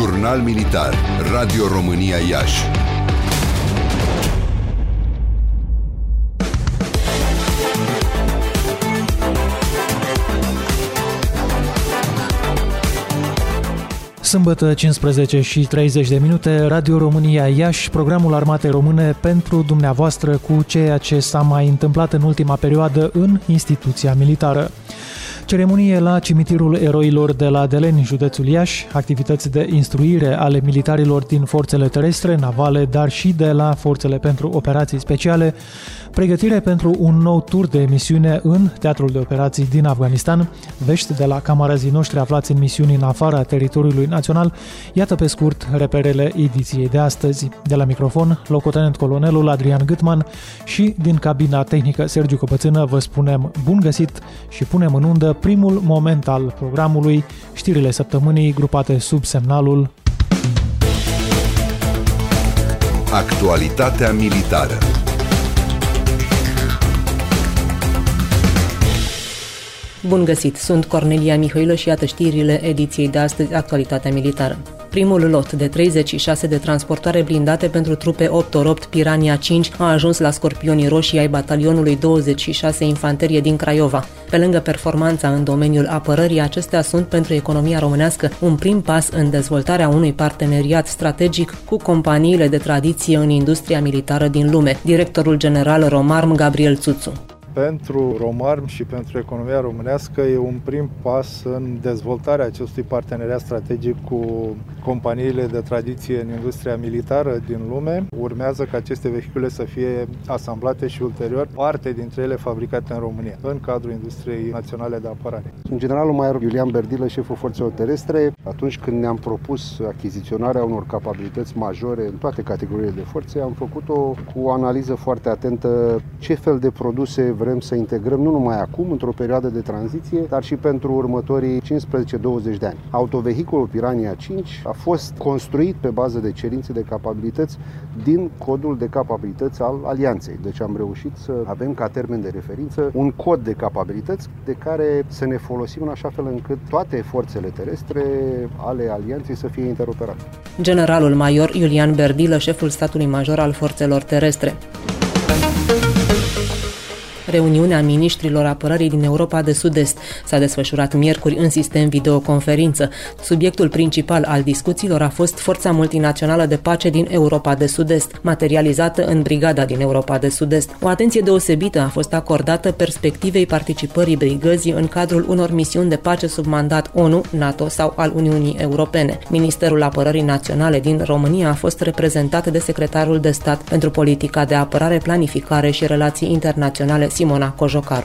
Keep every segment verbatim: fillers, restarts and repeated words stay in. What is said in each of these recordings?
Jurnal Militar, Radio România Iași. Sâmbătă, cincisprezece și treizeci de minute, Radio România Iași, programul Armatei Române pentru dumneavoastră cu ceea ce s-a mai întâmplat în ultima perioadă în instituția militară. Ceremonie la Cimitirul Eroilor de la Deleni, județul Iași, activități de instruire ale militarilor din forțele terestre, navale, dar și de la forțele pentru operații speciale, pregătire pentru un nou tur de misiune în Teatrul de Operații din Afganistan, vești de la camarazii noștri aflați în misiuni în afara teritoriului național. Iată pe scurt reperele ediției de astăzi. De la microfon, locotenent colonelul Adrian Gâtman și din cabina tehnică Sergiu Căpățână vă spunem bun găsit și punem în undă primul moment al programului, știrile săptămânii grupate sub semnalul Actualitatea militară. Bun găsit! Sunt Cornelia Mihailă și iată știrile ediției de astăzi, Actualitatea militară. Primul lot de treizeci și șase de transportoare blindate pentru trupe opt ori opt Piranha cinci a ajuns la Scorpionii Roșii ai batalionului douăzeci și șase Infanterie din Craiova. Pe lângă performanța în domeniul apărării, acestea sunt pentru economia românească un prim pas în dezvoltarea unui parteneriat strategic cu companiile de tradiție în industria militară din lume. Directorul general Romarm Gabriel Țuțu. Pentru Romarm și pentru economia românească e un prim pas în dezvoltarea acestui parteneriat strategic cu companiile de tradiție în industria militară din lume. Urmează ca aceste vehicule să fie asamblate și ulterior parte dintre ele fabricate în România, în cadrul industriei naționale de apărare. Sunt generalul major Iulian Berdilă, șeful forțelor terestre. Atunci când ne-am propus achiziționarea unor capabilități majore în toate categoriile de forțe, am făcut-o cu o analiză foarte atentă ce fel de produse vrem să integrăm nu numai acum, într-o perioadă de tranziție, dar și pentru următorii cincisprezece douăzeci de ani. Autovehiculul Piranha cinci a fost construit pe bază de cerințe de capabilități din codul de capabilități al Alianței. Deci am reușit să avem ca termen de referință un cod de capabilități de care să ne folosim în așa fel încât toate forțele terestre ale Alianței să fie interoperabile. Generalul major Iulian Berdilă, șeful statului major al forțelor terestre. Reuniunea miniștrilor apărării din Europa de Sud-Est s-a desfășurat miercuri în sistem videoconferință. Subiectul principal al discuțiilor a fost forța multinațională de pace din Europa de Sud-Est, materializată în Brigada din Europa de Sud-Est. O atenție deosebită a fost acordată perspectivei participării brigăzii în cadrul unor misiuni de pace sub mandat ONU, NATO sau al Uniunii Europene. Ministerul Apărării Naționale din România a fost reprezentat de secretarul de stat pentru politica de apărare, planificare și relații internaționale Simona Cojocaru.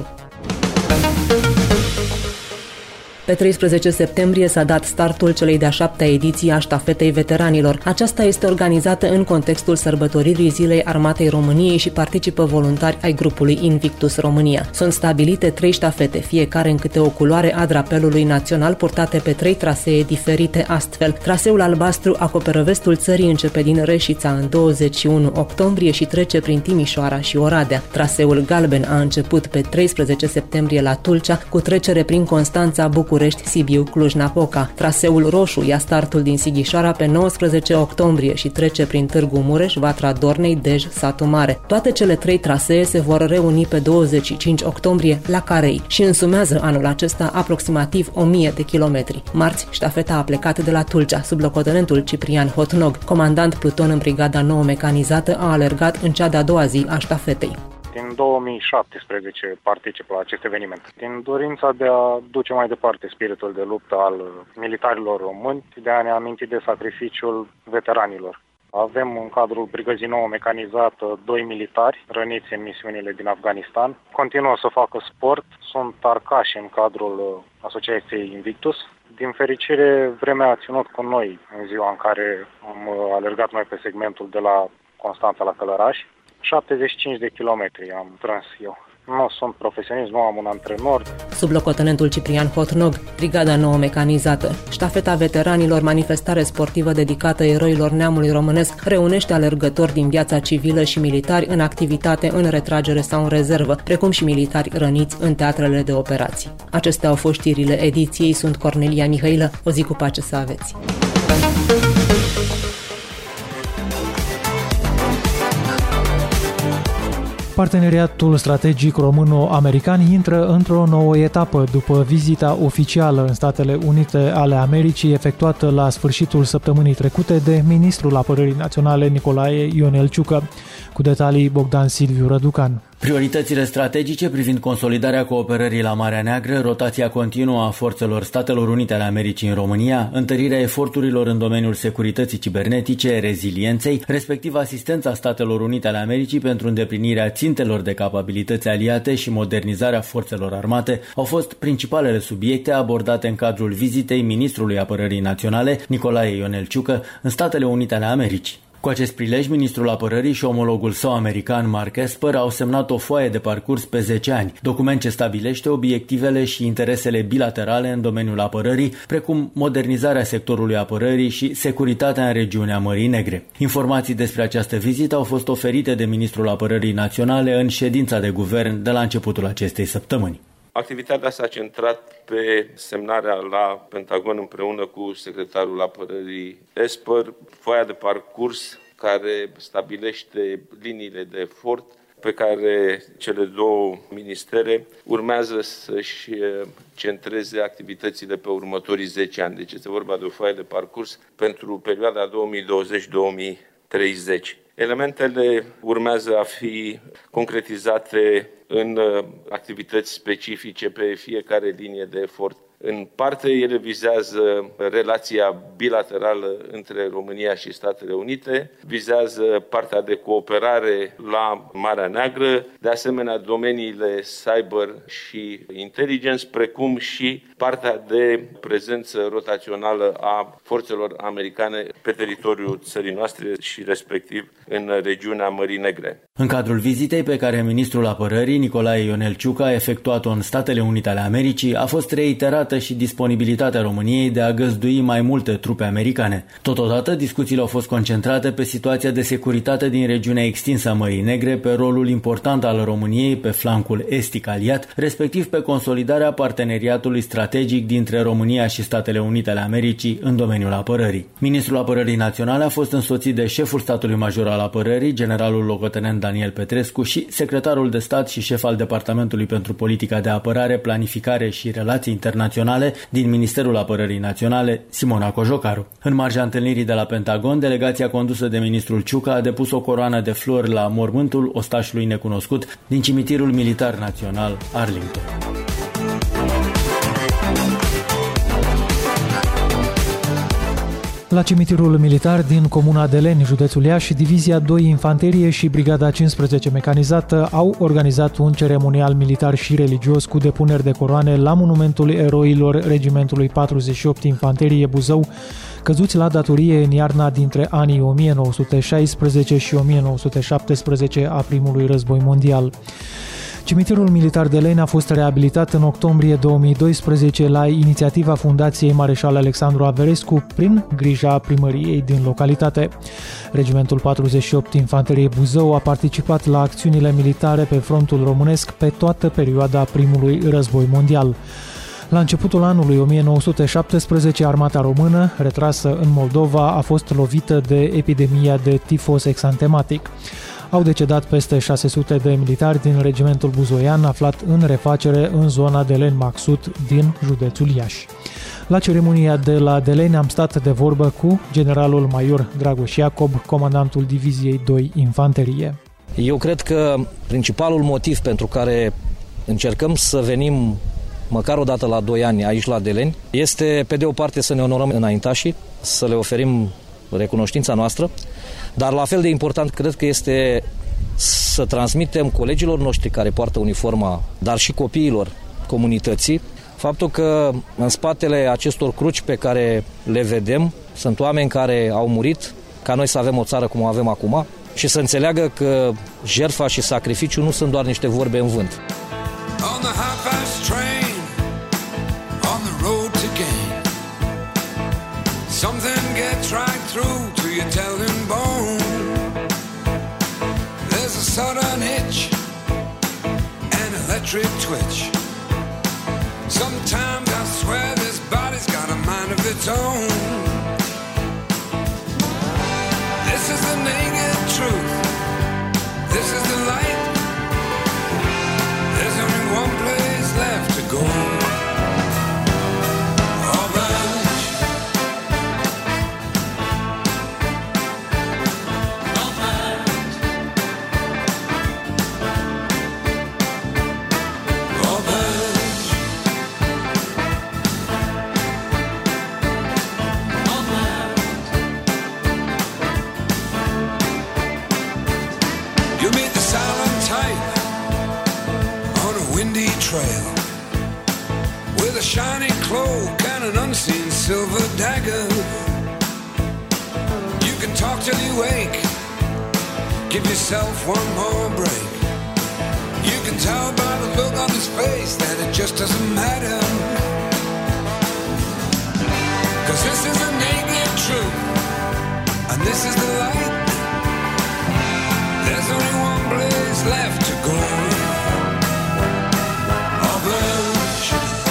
Pe treisprezece septembrie s-a dat startul celei de-a șaptea ediții a Ștafetei Veteranilor. Aceasta este organizată în contextul sărbătoririi Zilei Armatei României și participă voluntari ai grupului Invictus România. Sunt stabilite trei ștafete, fiecare în câte o culoare a drapelului național, purtate pe trei trasee diferite astfel. Traseul albastru acoperă vestul țării, începe din Reșița în douăzeci și unu octombrie și trece prin Timișoara și Oradea. Traseul galben a început pe treisprezece septembrie la Tulcea, cu trecere prin Constanța, București, Sibiu, Cluj-Napoca. Traseul roșu ia startul din Sighișoara pe nouăsprezece octombrie și trece prin Târgu Mureș, Vatra Dornei, Dej, Satu Mare. Toate cele trei trasee se vor reuni pe douăzeci și cinci octombrie la Carei și însumează anul acesta aproximativ o mie de kilometri. Marți, ștafeta a plecat de la Tulcea. Sublocotenentul Ciprian Hotnog, comandant pluton în Brigada nouă mecanizată, a alergat în cea de-a doua zi a ștafetei. Din două mii șaptesprezece particip la acest eveniment. Din dorința de a duce mai departe spiritul de luptă al militarilor români, de a ne aminti de sacrificiul veteranilor. Avem în cadrul Brigăzii nouă mecanizată doi militari răniți în misiunile din Afganistan. Continuă să facă sport, sunt arcași în cadrul Asociației Invictus. Din fericire, vremea a ținut cu noi în ziua în care am alergat noi pe segmentul de la Constanța la Călăraș. șaptezeci și cinci de kilometri am trans eu. Nu sunt profesionist, nu am un antrenor. Sublocotenentul Ciprian Hotnog, Brigada nouă mecanizată. Ștafeta veteranilor, manifestare sportivă dedicată eroilor neamului românesc, reunește alergători din viața civilă și militari în activitate, în retragere sau în rezervă, precum și militari răniți în teatrele de operații. Acestea au fost știrile ediției. Sunt Cornelia Mihailă. O zi cu pace să aveți! Parteneriatul strategic româno-american intră într-o nouă etapă după vizita oficială în Statele Unite ale Americii efectuată la sfârșitul săptămânii trecute de ministrul Apărării Naționale Nicolae Ionel Ciucă. Cu detalii Bogdan Silviu Răducan. Prioritățile strategice privind consolidarea cooperării la Marea Neagră, rotația continuă a forțelor Statelor Unite ale Americii în România, întărirea eforturilor în domeniul securității cibernetice, rezilienței, respectiv asistența Statelor Unite ale Americii pentru îndeplinirea țintelor de capabilități aliate și modernizarea forțelor armate, au fost principalele subiecte abordate în cadrul vizitei ministrului Apărării Naționale Nicolae Ionel Ciucă în Statele Unite ale Americii. Cu acest prilej, ministrul apărării și omologul său american, Mark Esper, au semnat o foaie de parcurs pe zece ani, document ce stabilește obiectivele și interesele bilaterale în domeniul apărării, precum modernizarea sectorului apărării și securitatea în regiunea Mării Negre. Informații despre această vizită au fost oferite de ministrul Apărării Naționale în ședința de guvern de la începutul acestei săptămâni. Activitatea s-a centrat pe semnarea la Pentagon împreună cu secretarul apărării Esper, foaia de parcurs care stabilește liniile de efort pe care cele două ministere urmează să-și centreze activitățile pe următorii zece ani. Deci este vorba de o foaie de parcurs pentru perioada două mii douăzeci - două mii treizeci. Elementele urmează a fi concretizate în activități specifice pe fiecare linie de efort. În parte, ele vizează relația bilaterală între România și Statele Unite, vizează partea de cooperare la Marea Neagră, de asemenea domeniile cyber și intelligence, precum și partea de prezență rotațională a forțelor americane pe teritoriul țării noastre și respectiv în regiunea Mării Negre. În cadrul vizitei pe care ministrul apărării Nicolae Ionel Ciucă a efectuat-o în Statele Unite ale Americii, a fost reiterată și disponibilitatea României de a găzdui mai multe trupe americane. Totodată, discuțiile au fost concentrate pe situația de securitate din regiunea extinsă a Mării Negre, pe rolul important al României pe flancul estic aliat, respectiv pe consolidarea parteneriatului strategic dintre România și Statele Unite ale Americii în domeniul apărării. Ministrul Apărării Naționale a fost însoțit de șeful statului major al apărării, generalul locotenent Daniel Petrescu, și secretarul de stat și șef al Departamentului pentru Politica de Apărare, Planificare și Relații Internaționale din Ministerul Apărării Naționale, Simona Cojocaru. În marja întâlnirii de la Pentagon, delegația condusă de ministrul Ciucă a depus o coroană de flori la mormântul ostașului necunoscut din Cimitirul Militar Național Arlington. La cimitirul militar din comuna Deleni, județul Iași, Divizia doi Infanterie și Brigada cincisprezece Mecanizată au organizat un ceremonial militar și religios cu depuneri de coroane la monumentul eroilor Regimentului patruzeci și opt Infanterie Buzău, căzuți la datorie în iarna dintre anii o mie nouă sute șaisprezece și o mie nouă sute șaptesprezece a primului război mondial. Cimitirul militar de Leni a fost reabilitat în octombrie două mii doisprezece la inițiativa Fundației Mareșal Alexandru Averescu prin grija primăriei din localitate. Regimentul patruzeci și opt Infanterie Buzău a participat la acțiunile militare pe frontul românesc pe toată perioada primului război mondial. La începutul anului o mie nouă sute șaptesprezece, armata română, retrasă în Moldova, a fost lovită de epidemia de tifos exantematic. Au decedat peste șase sute de militari din regimentul buzoian, aflat în refacere în zona Deleni-Maxut din județul Iași. La ceremonia de la Deleni am stat de vorbă cu generalul major Dragoș Iacob, comandantul Diviziei doi Infanterie. Eu cred că principalul motiv pentru care încercăm să venim măcar o dată la doi ani aici la Deleni este, pe de o parte, să ne onorăm înaintașii, să le oferim recunoștința noastră, dar la fel de important cred că este să transmitem colegilor noștri care poartă uniforma, dar și copiilor comunității, faptul că în spatele acestor cruci pe care le vedem sunt oameni care au murit ca noi să avem o țară cum o avem acum și să înțeleagă că jertfa și sacrificiul nu sunt doar niște vorbe în vânt. Something gets right through to your telling bone. There's a sudden hitch, an electric twitch. Sometimes I swear this body's got a mind of its own. This is the naked truth. This is the light. shiny cloak and an unseen silver dagger. You can talk till you wake, give yourself one more break. You can tell by the look on his face that it just doesn't matter. Cause this is the naked truth, and this is the light. There's only one place left to go. Orange.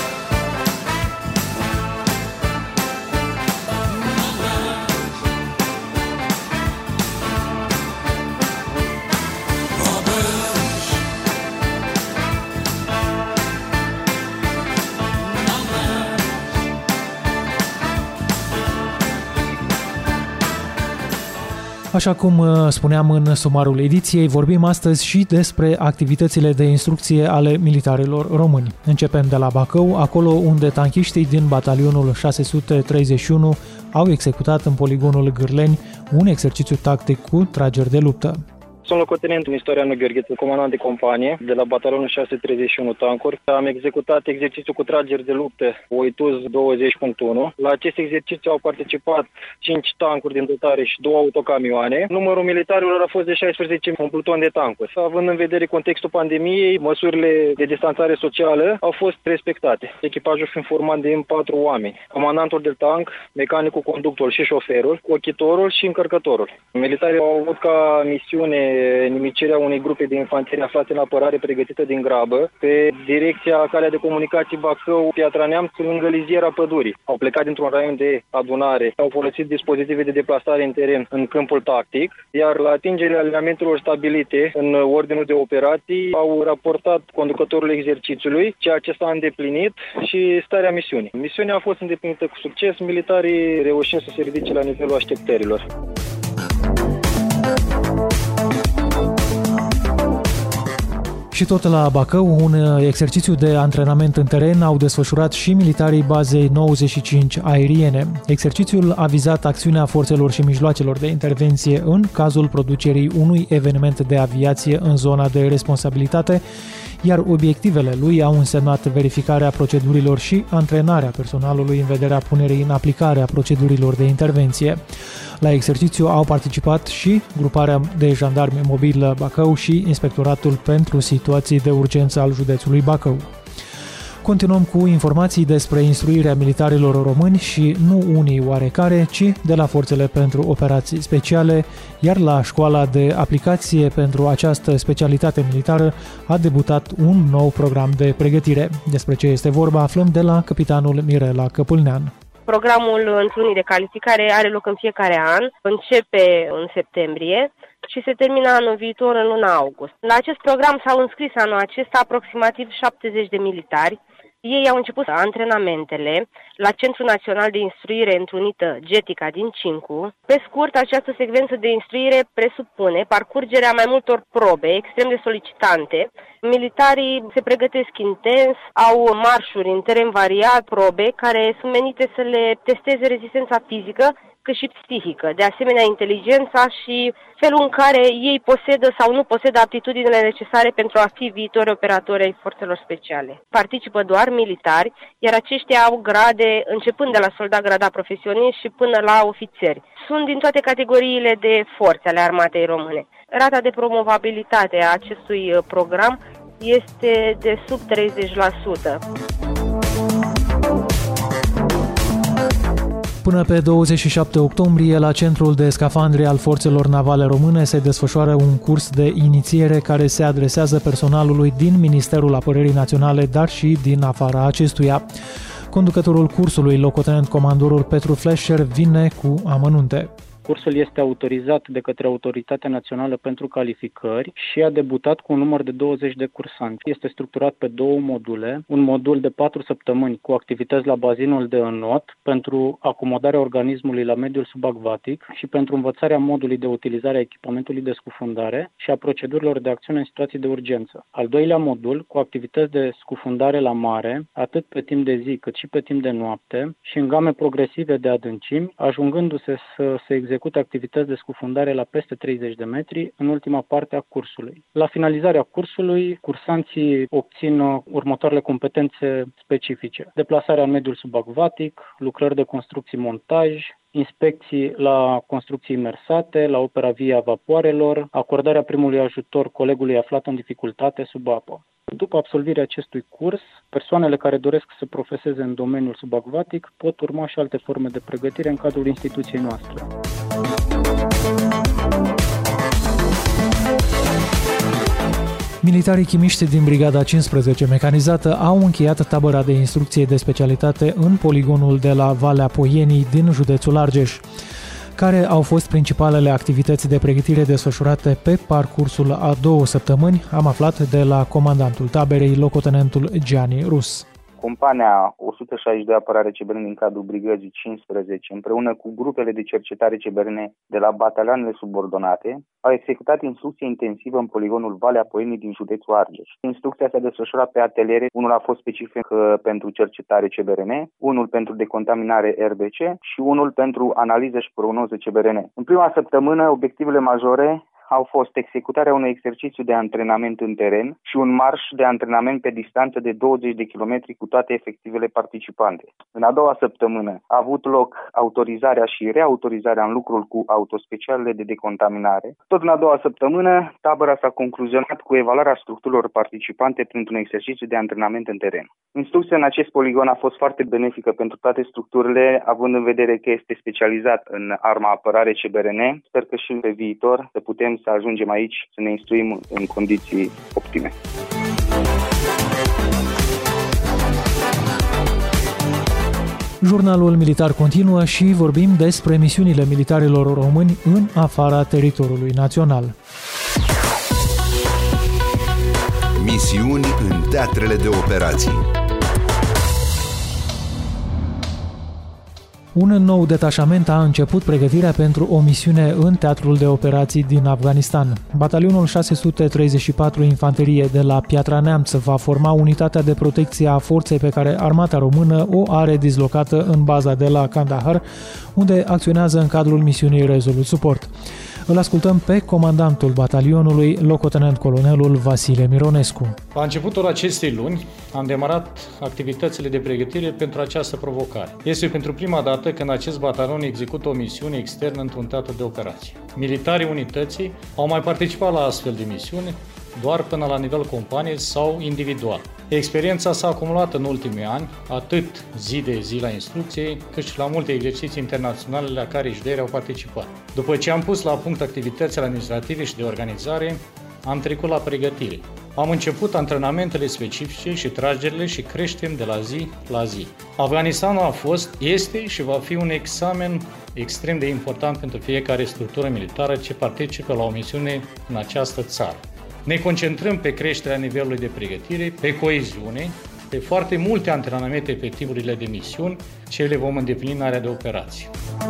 Așa cum spuneam în sumarul ediției, vorbim astăzi și despre activitățile de instrucție ale militarilor români. Începem de la Bacău, acolo unde tanchiștii din batalionul șase sute treizeci și unu au executat în poligonul Gârleni un exercițiu tactic cu trageri de luptă. Sunt locotenent Nistorianu Gheorghiță, comandant de companie de la batalionul șase sute treizeci și unu tancuri. Am executat exercițiul cu trageri de luptă Oituz douăzeci punct unu. La acest exercițiu au participat cinci tancuri din dotare și două autocamioane. Numărul militarilor a fost de șaisprezece, un pluton de tancuri. Având în vedere contextul pandemiei, măsurile de distanțare socială au fost respectate. Echipajul fiind format din patru oameni: comandantul de tank, mecanicul, conductorul și șoferul, ochitorul și încărcătorul. Militarii au avut ca misiune nimicirea unei grupe de infanterie aflate în apărare pregătită din grabă pe direcția Calea de Comunicații Bacău-Piatra Neamț, lângă liziera pădurii. Au plecat dintr-un raion de adunare, au folosit dispozitive de deplasare în teren în câmpul tactic, iar la atingerea alineamentelor stabilite în ordinul de operații au raportat conducătorul exercițiului ceea ce s-a îndeplinit și starea misiunii. Misiunea a fost îndeplinită cu succes, militarii reușind să se ridice la nivelul așteptărilor. Și tot la Bacău, un exercițiu de antrenament în teren au desfășurat și militarii bazei nouăzeci și cinci aeriene. Exercițiul a vizat acțiunea forțelor și mijloacelor de intervenție în cazul producerii unui eveniment de aviație în zona de responsabilitate, iar obiectivele lui au însemnat verificarea procedurilor și antrenarea personalului în vederea punerii în aplicare a procedurilor de intervenție. La exercițiu au participat și gruparea de jandarmi mobilă Bacău și Inspectoratul pentru Situații de Urgență al județului Bacău. Continuăm cu informații despre instruirea militarilor români și nu unii oarecare, ci de la Forțele pentru Operații Speciale, iar la Școala de Aplicație pentru această specialitate militară a debutat un nou program de pregătire. Despre ce este vorba aflăm de la capitanul Mirela Căpâlnean. Programul întrunii de calificare are loc în fiecare an, începe în septembrie și se termină anul viitor în luna august. La acest program s-au înscris anul acesta aproximativ șaptezeci de militari. Ei au început antrenamentele la Centrul Național de Instruire Întrunită Getica din Cincu. Pe scurt, această secvență de instruire presupune parcurgerea mai multor probe extrem de solicitante. Militarii se pregătesc intens, au marșuri în teren variat, probe care sunt menite să le testeze rezistența fizică cât și psihică, de asemenea inteligența și felul în care ei posedă sau nu posedă aptitudinile necesare pentru a fi viitori operatori ai forțelor speciale. Participă doar militari, iar aceștia au grade începând de la soldat gradat profesionist și până la ofițeri. Sunt din toate categoriile de forțe ale armatei române. Rata de promovabilitate a acestui program este de sub treizeci la sută. Până pe douăzeci și șapte octombrie, la Centrul de Scafandri al Forțelor Navale Române se desfășoară un curs de inițiere care se adresează personalului din Ministerul Apărării Naționale, dar și din afara acestuia. Conducătorul cursului, locotenent comandorul Petru Flescher, vine cu amănunte. Cursul este autorizat de către Autoritatea Națională pentru Calificări și a debutat cu un număr de douăzeci de cursanți. Este structurat pe două module, un modul de patru săptămâni cu activități la bazinul de înot pentru acomodarea organismului la mediul subacvatic și pentru învățarea modului de utilizare a echipamentului de scufundare și a procedurilor de acțiune în situații de urgență. Al doilea modul cu activități de scufundare la mare, atât pe timp de zi cât și pe timp de noapte și în game progresive de adâncimi, ajungându-se să se exercite execute activități de scufundare la peste treizeci de metri în ultima parte a cursului. La finalizarea cursului, cursanții obțin următoarele competențe specifice: deplasarea în mediul subacvatic, lucrări de construcții-montaj, inspecții la construcții imersate, la opera vie a vapoarelor, acordarea primului ajutor colegului aflat în dificultate sub apă. După absolvirea acestui curs, persoanele care doresc să profeseze în domeniul subacvatic pot urma și alte forme de pregătire în cadrul instituției noastre. Militarii chimiști din Brigada cincisprezece mecanizată au încheiat tabăra de instrucție de specialitate în poligonul de la Valea Poienii din județul Argeș. Care au fost principalele activități de pregătire desfășurate pe parcursul a două săptămâni, am aflat de la comandantul taberei, locotenentul Gianni Rus. Compania o sută șaizeci și doi Apărare C B R N din cadrul Brigăzii cincisprezece, împreună cu grupele de cercetare C B R N de la batalioanele subordonate, au executat instrucție intensivă în poligonul Valea Poienii din județul Argeș. Instrucția s-a desfășurat pe ateliere, unul a fost specific pentru cercetare C B R N, unul pentru decontaminare R B C și unul pentru analiză și prognoză C B R N. În prima săptămână, obiectivele majore au fost executarea unui exercițiu de antrenament în teren și un marș de antrenament pe distanță de douăzeci de kilometri cu toate efectivele participante. În a doua săptămână a avut loc autorizarea și reautorizarea în lucrul cu autospecialele de decontaminare. Tot în a doua săptămână, tabăra s-a concluzionat cu evaluarea structurilor participante printr-un exercițiu de antrenament în teren. Instrucția în acest poligon a fost foarte benefică pentru toate structurile, având în vedere că este specializat în arma apărare C B R N. Sper că și pe viitor să putem să ajungem aici să ne instruim în condiții optime. Jurnalul militar continuă și vorbim despre misiunile militarilor români în afara teritoriului național. Misiuni în teatrele de operații. Un nou detașament a început pregătirea pentru o misiune în teatrul de operații din Afganistan. Batalionul șase sute treizeci și patru Infanterie de la Piatra Neamț va forma unitatea de protecție a forței pe care armata română o are dislocată în baza de la Kandahar, unde acționează în cadrul misiunii Resolute Support. Îl ascultăm pe comandantul batalionului, locotenent colonelul Vasile Mironescu. La începutul acestei luni am demarat activitățile de pregătire pentru această provocare. Este pentru prima dată când acest batalion execută o misiune externă într-un teatru de operații. Militarii unității au mai participat la astfel de misiuni doar până la nivel companie sau individual. Experiența s-a acumulat în ultimii ani, atât zi de zi la instrucție, cât și la multe exerciții internaționale la care J D R au participat. După ce am pus la punct activitățile administrative și de organizare, am trecut la pregătire. Am început antrenamentele specifice și tragerile și creștem de la zi la zi. Afganistanul a fost, este și va fi un examen extrem de important pentru fiecare structură militară ce participă la o misiune în această țară. Ne concentrăm pe creșterea nivelului de pregătire, pe coeziune, pe foarte multe antrenamente pe tipurile de misiuni ce le vom îndeplini în area de operații.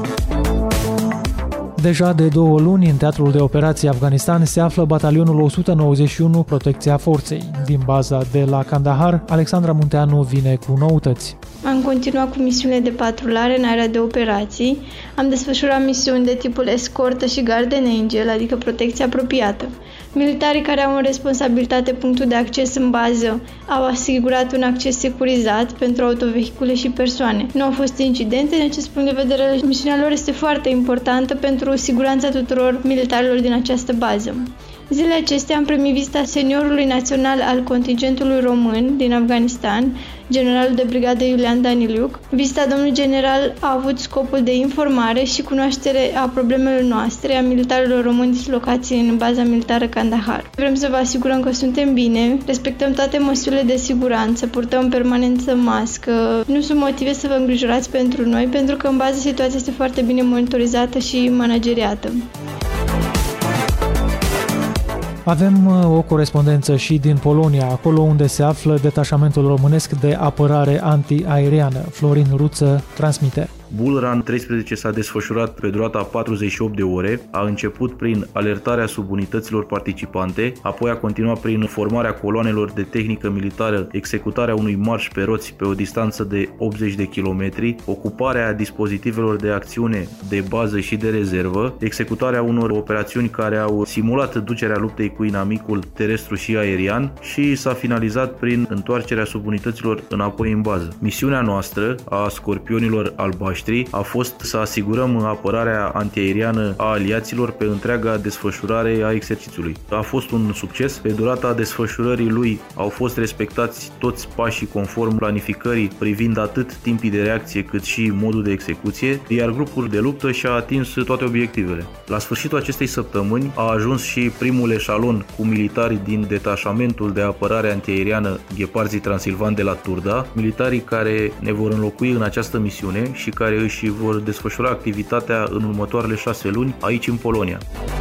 Deja de două luni în teatrul de operații Afganistan se află batalionul o sută nouăzeci și unu Protecția Forței. Din baza de la Kandahar, Alexandra Munteanu vine cu noutăți. Am continuat cu misiunile de patrulare în area de operații. Am desfășurat misiuni de tipul escortă și Guardian Angel, adică protecție apropiată. Militarii care au în responsabilitate punctul de acces în bază au asigurat un acces securizat pentru autovehicule și persoane. Nu au fost incidente, din acest punct de vedere, misiunea lor este foarte importantă pentru siguranța tuturor militarilor din această bază. Zilele acestea am primit vizita seniorului național al contingentului român din Afganistan, generalul de brigadă Iulian Daniliuc. Vizita domnului general a avut scopul de informare și cunoaștere a problemelor noastre, a militarilor români dislocați în baza militară Kandahar. Vrem să vă asigurăm că suntem bine, respectăm toate măsurile de siguranță, purtăm în permanență mască. Nu sunt motive să vă îngrijorați pentru noi, pentru că în bază situația este foarte bine monitorizată și manageriată. Avem o corespondență și din Polonia, acolo unde se află detașamentul românesc de apărare antiaeriană. Florin Ruță transmite. Bull Run treisprezece s-a desfășurat pe durata patruzeci și opt de ore, a început prin alertarea subunităților participante, apoi a continuat prin formarea coloanelor de tehnică militară, executarea unui marș pe roți pe o distanță de optzeci de kilometri, ocuparea dispozitivelor de acțiune de bază și de rezervă, executarea unor operațiuni care au simulat ducerea luptei cu inamicul terestru și aerian și s-a finalizat prin întoarcerea subunităților înapoi în bază. Misiunea noastră a Scorpionilor albaștri a fost să asigurăm apărarea antiaeriană a aliaților pe întreaga desfășurare a exercițiului. A fost un succes. Pe durata desfășurării lui au fost respectați toți pașii conform planificării privind atât timpii de reacție cât și modul de execuție, iar grupul de luptă și-a atins toate obiectivele. La sfârșitul acestei săptămâni a ajuns și primul eșalon cu militari din detașamentul de apărare antiaeriană Gheparzii Transilvan de la Turda, militarii care ne vor înlocui în această misiune și care își vor desfășura activitatea în următoarele șase luni aici în Polonia.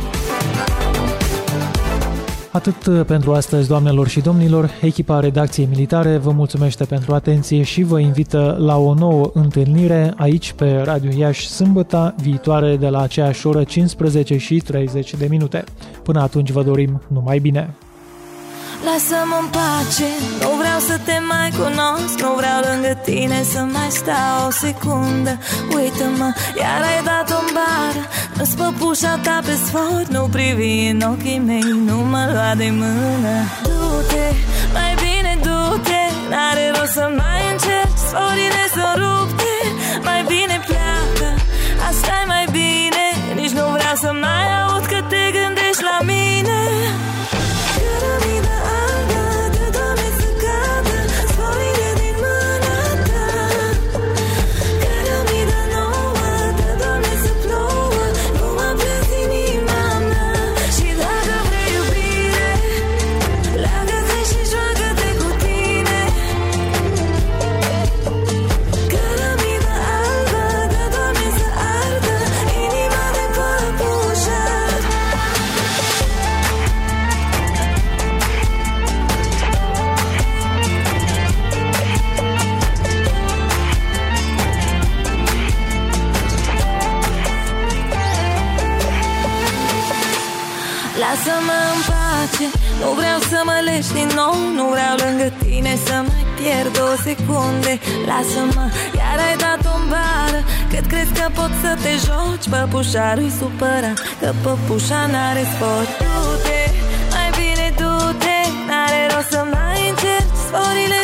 Atât pentru astăzi, doamnelor și domnilor, echipa redacției militare vă mulțumește pentru atenție și vă invită la o nouă întâlnire aici pe Radio Iași sâmbătă viitoare de la aceeași oră cincisprezece și treizeci de minute. Până atunci vă dorim numai bine! Lasă-mă în pace, nu vreau să te mai cunosc, nu vreau lângă tine să mai stau o secundă. Uită-mă, iar ai dat-o în bară, nu-ți păpușa ta pe sfort, nu privi în ochii mei, nu mă lua de mână. Du-te, mai bine du-te, n-are rost să mai încerci, sforile sunt rupte, mai bine pleacă, asta-i mai bine, nici nu vreau să mai aud că te gândești la mine. Cărămidă albă, te doare să cadă sforile din mâna ta. Cărămidă nouă, te doare să plouă, nu mă plângi inima mea. Și dacă vrei iubire, leagă-te și joacă-te cu tine. Cărămidă albă, te doare să ardă inima de păpușar. Lasă-mă în pace, nu vreau să mă leși din nou, nu vreau lângă tine să mai pierd o secunde. Lasă-mă, iar ai dat-o în bară, cât crezi că poți să te joci, păpușarul-i supărat, că păpușa n-are sport. Du-te, mai bine du-te, n-are rost să mai încerci, sforile